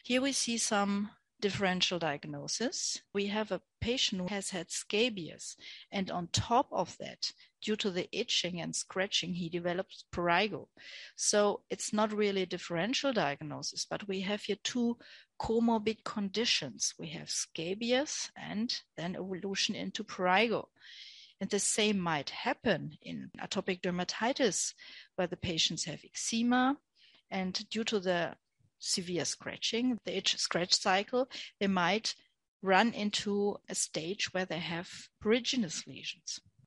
Here we see some differential diagnosis. We have a patient who has had scabies, and on top of that, due to the itching and scratching, he develops prurigo. So it's not really a differential diagnosis, but we have here two comorbid conditions. We have scabies and then evolution into prurigo. And the same might happen in atopic dermatitis, where the patients have eczema, and due to the severe scratching, the itch-scratch cycle, they might run into a stage where they have pruriginous lesions.